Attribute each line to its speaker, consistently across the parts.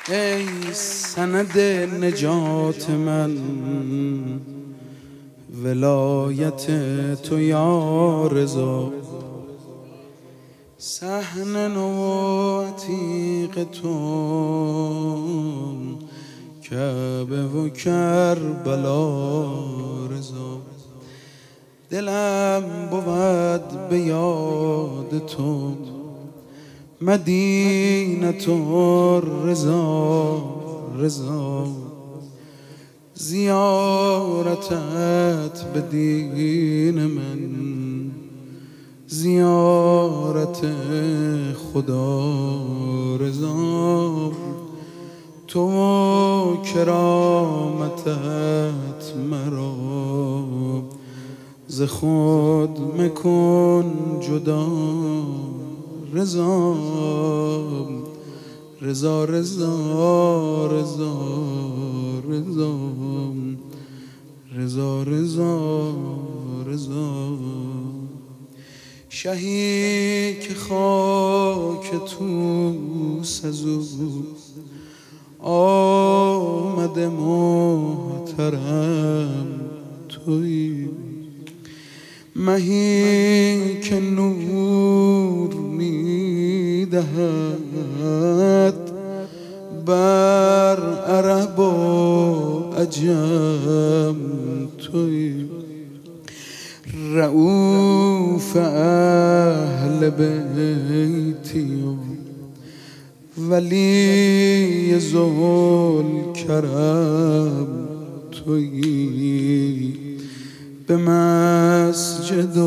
Speaker 1: ای سند نجات من، ولایت تو یا رضا. صحن نو عتیق تو، کعبه و کربلا رضا. دلم بود به یاد تو، مدینه تو رضا رضا. زیارتت به دین من، زیارت خدا رضا. تو کرامتت مرا ز خود مکن جدا رضا. رضا رضا رضا رضا رضا رضا رضا. شهی که خاک توست از او آمده محترم تویی. مهی که نور میدهد بر عرب و عجم تویی. رؤوف اهل بیتی ولی ذوالکرم تویی. به مسجد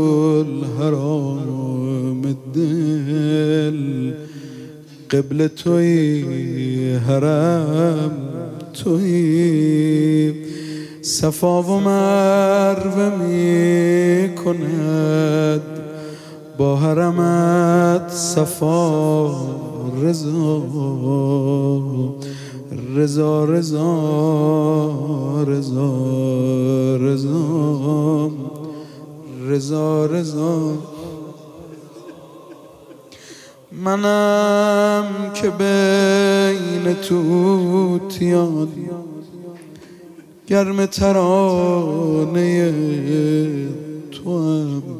Speaker 1: الحرام دل قبل تویی، حرم تویی. صفا و مروه می کند با حرمت صفا رضا. رضا رضا رضا رضا رضا رضا. منم که بین توتیان گرم ترانه توام.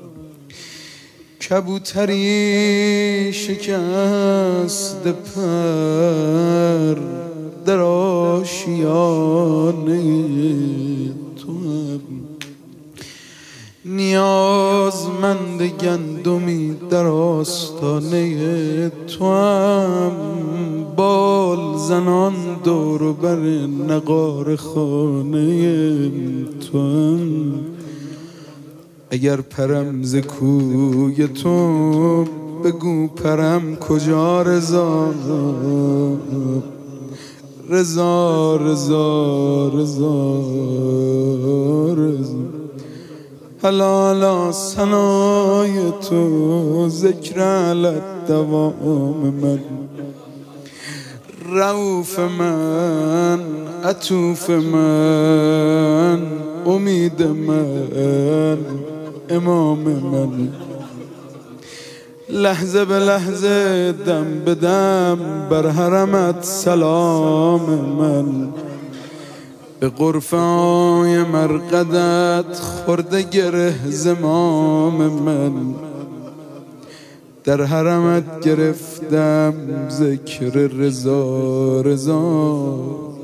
Speaker 1: کبوتری شکست پر در آشیانه توام. نیازمند گندمی در آستانه توام. بال زنان دور بر نقار خانه توام. اگر پرم ز کوی تو بگو پرم کجا رضا. رضا رضا رضا رضا. حلالا ثنای تو، ذکر علت دوام من. رؤوف من، عطوف من، امید من، امام من. لحظه به لحظه، دم به دم بر حرمت سلام من. به غرفه‌های مرقدت خورده گره زمام من. در حرمت گرفتم ذکر رضا رضا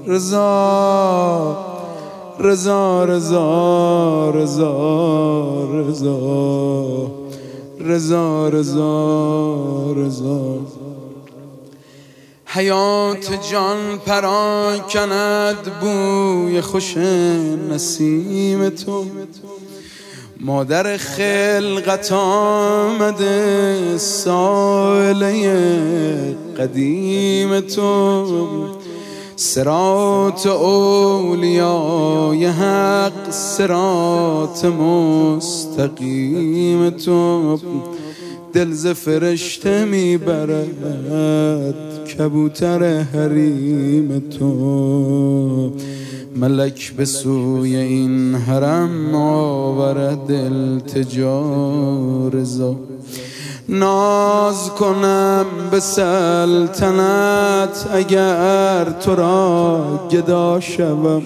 Speaker 1: رضا رضا رضا رضا رضا رضا رضا رضا. حیات جان پراکند بوی خوش نسیم تو. مادر خلقت آمده سائله قدیم تو. صراط اولیای حق، صراط مستقیم تو. دل ز فرشته میبرد کبوتر حریم تو. ملک به سوی این حرم آورد التجا رضا. ناز کنم به سلطنت اگر تو را گدا شوم،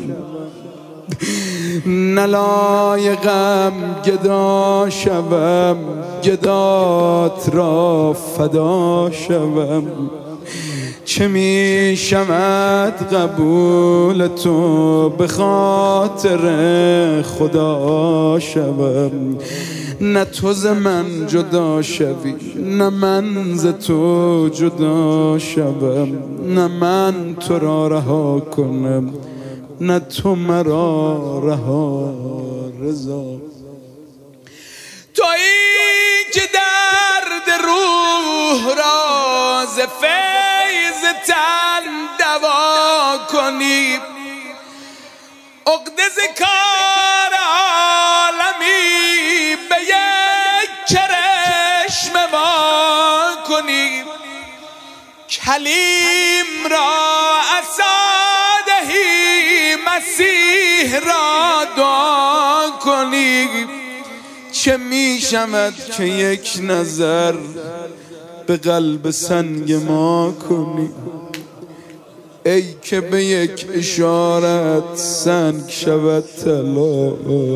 Speaker 1: نلایقم گدا شوم، گدات را فدا شوم. چه می شود قبول تو به خاطر خدا شوم. نه تو ز من جدا شوی، نه من ز تو جدا شوم، نه من تو را رها کنم، نه تو مرا رها. رضا تویی که درد روح را ز فیض تن دوا کنی، عقده ز کار عالمی به یک کرشمه وا کنی. کلیم را عصا دهی، مسیح را دعا کنی. چه می شود که یک نظر به قلب سنگ ما کنی؟ ای که به یک اشارت سنگ شود طلا.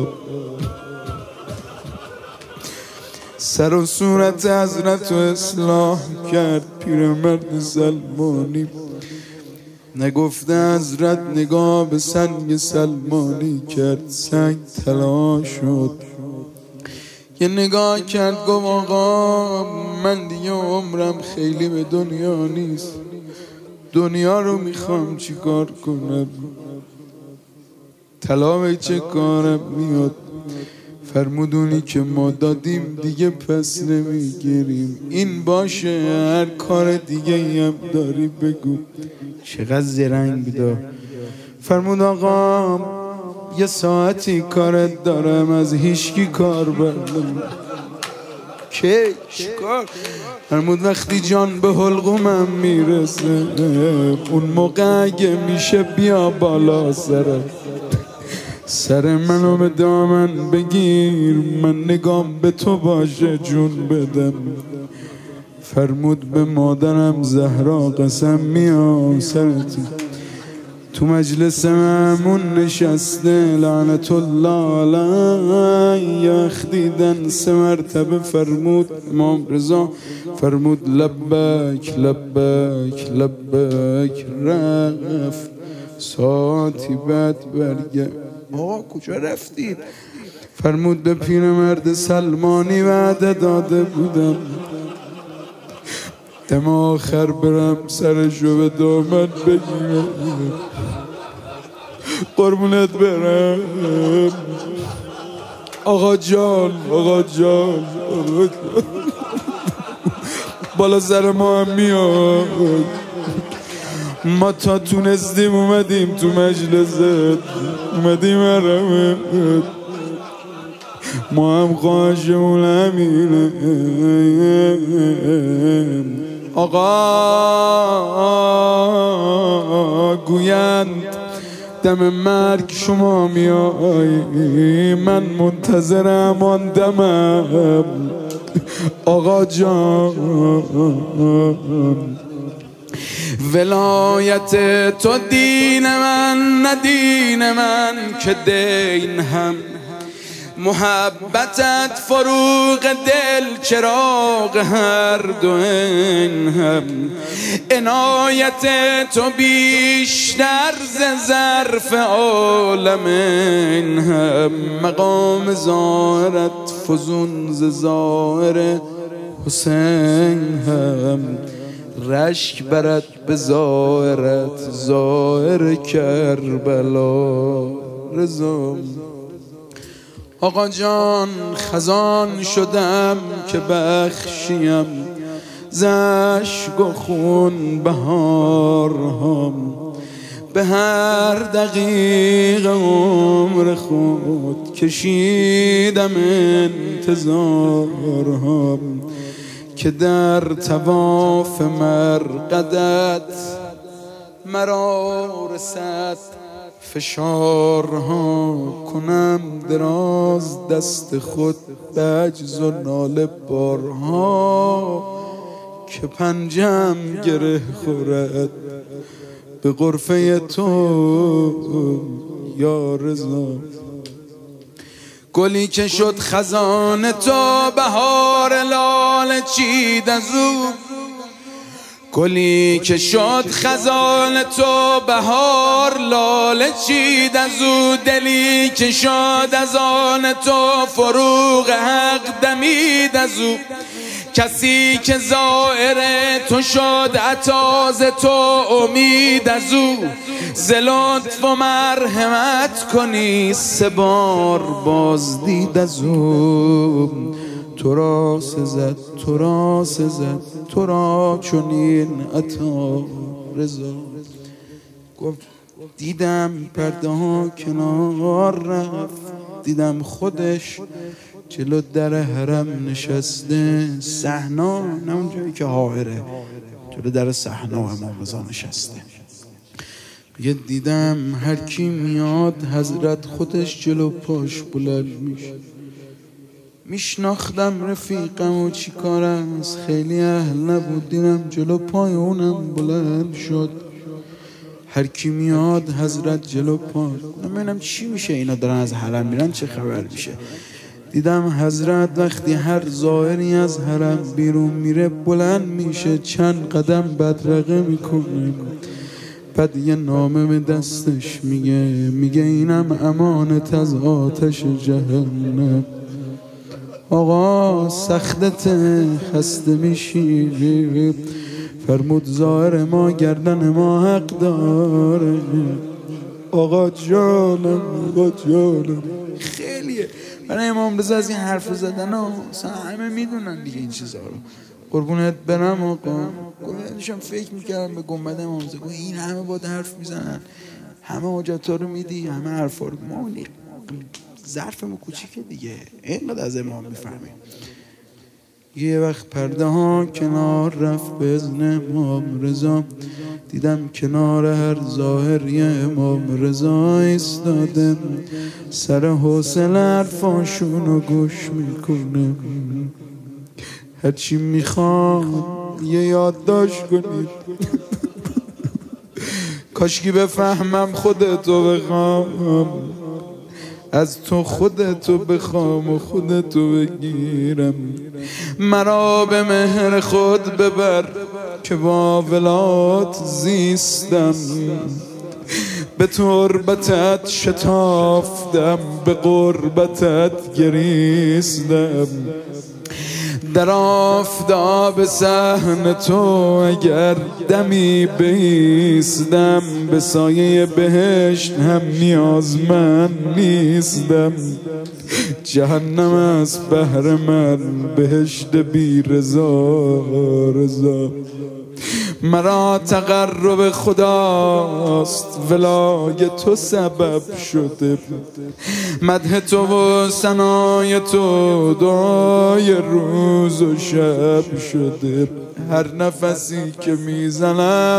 Speaker 1: سر و صورت حضرت رو اصلاح کرد پیرمرد سلمانی. نگفته حضرت نگاه به سنگ سلمانی کرد، سنگ طلا شد. یه نگاه کرد گفت آقا من دیگه عمرم خیلی به دنیا نیست، دنیا رو میخوام چی کار کنم؟ طلا به چه کارم میاد؟ فرمودونی که ما دادیم دیگه پس نمیگیریم. این باشه، هر کار دیگه هم داری بگو. چقدر زرنگ دار. فرمود آقا یه ساعتی کارت دارم، از هیچکی کار بردم. که چیکار؟ فرمود وقتی جان به حلقومم میرسه، اون موقع اگه میشه بیا بالا سر منو به دامن بگیر، من نگام به تو باشه جون بدم. فرمود به مادرم زهرا قسم میام سرت تو مجلس مأمون نشسته لعنت الله علیه. وقتیدن 3 مرتبه فرمود امام رضا، فرمود لبک لبک لبک. رفت ساعتی بعد برگرد. آقا کجا رفتید؟ فرمود به پیرمرد سلمانی وعده داده بودم دم آخر برم سرشو به دامن بگیرم. قربونت برم آقا جان، آقا جان، آقا جان. بالا سر ما هم میاد. ما تا تونستیم اومدیم تو مجلست، اومدیم حرمت، ما هم خواهشمون همینه. آقا گویند دم مرگ شما میایی، من منتظرم آن دمم. آقا جان ولایت تو دین من، نه دین من که دین هم. محبتت فروغ دل، چراغ هر دو این هم. عنایت تو بیشتر ز ظرف عالم این هم. مقام ظاهرت فزون ز ظاهر حسین هم. رشک برد به ظاهرت ظاهر کربلا. رضا آقا جان خزان شدم که بخشیم ز اشک و خون بهارهام. به هر دقیقه عمر خود کشیدم انتظارهام. که در طواف مرقدت مرا رسد فشارها کنم دراز دست خود به عجز و ناله بارها که پنجم گره خورد به غرفه تو یا رضا. گلی که شد خزان تو بهار لاله چید از او، گلی که شد خزان تو بهار لاله چید از او، دلی که شد از آن تو فروغ حق دمید از او، کسی که زائر تو شد عطا ز تو امید از او، ز لطف و مرحمت کنی 3 بار بازدید از او. تو را سزد تو را سزد تو را چنین عطا رضا. گفت دیدم پرده ها کنار رفت، دیدم خودش جلو در حرم نشسته، صحنا نه اون جایی که حائره، جلو در صحنا امام رضا نشسته. یه دیدم هر کی میاد حضرت خودش جلو پاش بلند میشه. میشناختم رفیقم و چی کار است، خیلی اهل نبود، دیدم جلو پای اونم بلند شد. هر کی میاد حضرت جلو پاش. نمیدونم چی میشه، اینا دارن از حرم میرن، چه خبر میشه. دیدم حضرت وقتی هر زائری از حرم بیرون میره بلند میشه، چند قدم بدرقه میکنه، بعد یه نامه به دستش میگه اینم امانت از آتش جهنم. آقا سختت خسته میشی، فرمود زائر ما گردن ما حق داره. آقا جانم آقا جانم. خیلیه برای امام رضا از این حرف زدن ها، اصلا همه میدونن دیگه این چیزا رو. قربونت برم آقا. داشتم فکر میکردم به گنبد امام رضا، این همه باید حرف میزنن، همه حاجت‌ها رو میدی، همه حرفا رو. ما ظرفمون کوچیکه دیگه، اینقدر از امام میفهمیم. یه وقت پرده ها کنار رفت به اذن امام رضا، دیدم کنار هر ظاهری امام رضا ایستاده، سر حوصله حرفاشونو گوش میکنه. هرچی میخوام یه یادداشت کنید کاشکی بفهمم خودتو بخوام، از تو خودتو بخوام و خودتو بگیرم. مرا به مهر خود ببر که با ولات زیستم، به تربتت شتافتم به قربتت گریستم. در آفتاب صحن تو اگر دمی بایستم، به سایه بهشت هم نیازمند نیستم. جهنم از بهر من بهشت بی رضا رضا. مرا تقرب خداست ولای تو سبب شده، مدح تو و ثنای تو دعای روز و شب شده. هر نفسی که میزنم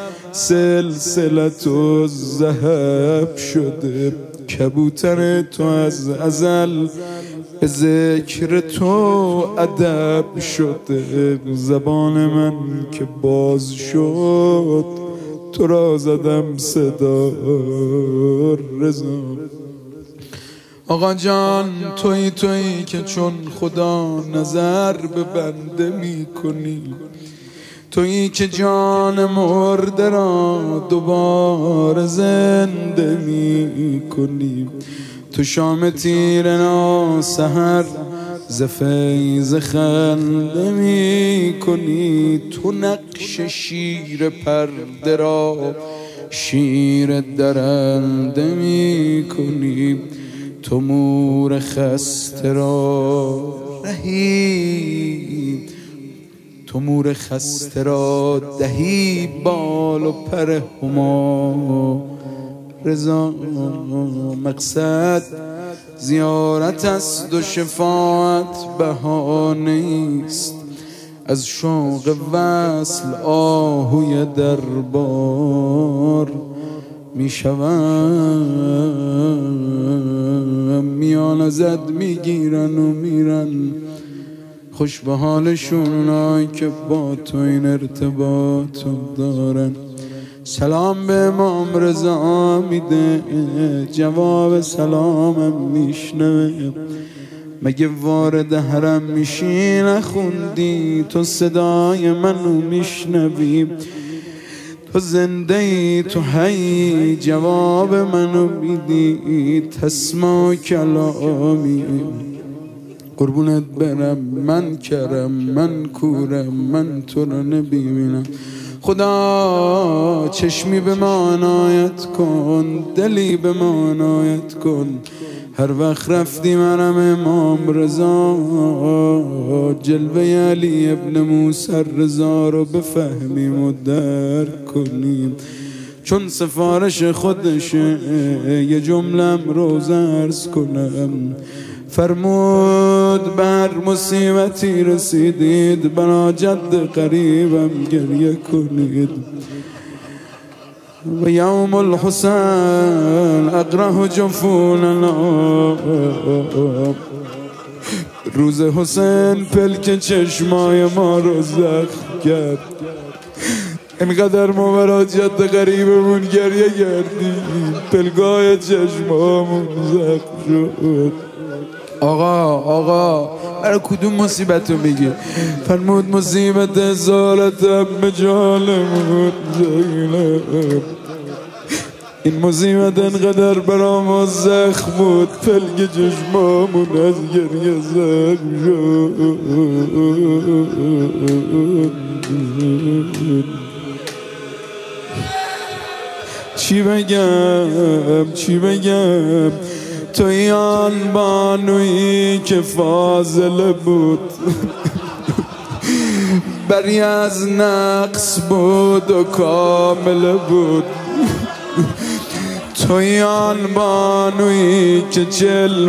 Speaker 1: سلسلت و ذهب شده، کبوتر تو از ازل به ذکر تو ادب شده. زبان من که باز شد تو را زدم صدا رضا. آقا جان تویی که چون خدا نظر به بنده می کنی، تویی که جان مرده را دوباره زنده می کنی. تو شام تیرنا سحر ز فیض خنده می کنی. تو نقش شیر پرده را شیر درنده می کنی. تو مور خسته را رهی، تو مور خسته را دهی بال و پر هما رضا. مقصد زیارت است و شفاعت بهانه است، از شوق وصل آهوی دربار میشوم، میان زد میگیرن و میرن. خوش به حالشون اونایی که با تو این ارتباط دارن. سلام به امام رضا میده، جواب سلامم میشنوه. مگه وارد حرم میشی نخوندی تو صدای منو میشنوی؟ تو زنده ای، تو حی، جواب منو میدی. تسمع کلامی قربونت برم، من کرم، من کورم، من تو رو نبینم. خدا چشمی به ما عنایت کن، دلی به ما عنایت کن. هر وقت رفتیم حرم امام رضا، جلوه علی ابن موسی رضا رو بفهمیم و درک کنیم، چون سفارش خودشه. یه جملم روز عرض کنم، فرمود بر مصیبتی رسیدید، برا جد قریبم گریه کنید. و یوم الحسین اقره جفوننا، روز حسین پلک چشمای ما رو زخم کرد. اینقدر ما برا جد قریبمون گریه کردیم، پلکای چشمامون زخم شد. آقا برای کدوم مصیبت رو میگی؟ فرمود مصیبت زالتم به جالمون زینب. این مصیبت انقدر برا ما زخم بود، پلک چشمامون از گریه زخم شد. چی بگم توی آن بانویی که فاضل بود، بری از نقص بود و کامل بود. توی آن بانویی که 40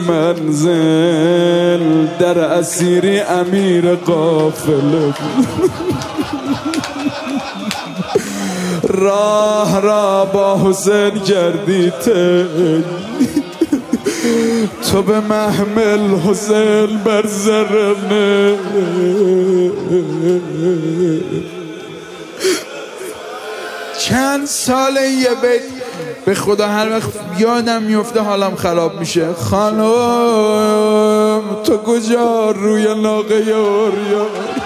Speaker 1: منزل در اسیری امیر قافله بود. راه را با حسین کردی تو به محمل حسین بر زرمه. چند ساله یه بیت به خدا هر وقت یادم میفته حالم خراب میشه. خانم تو کجا روی ناقه اوریان؟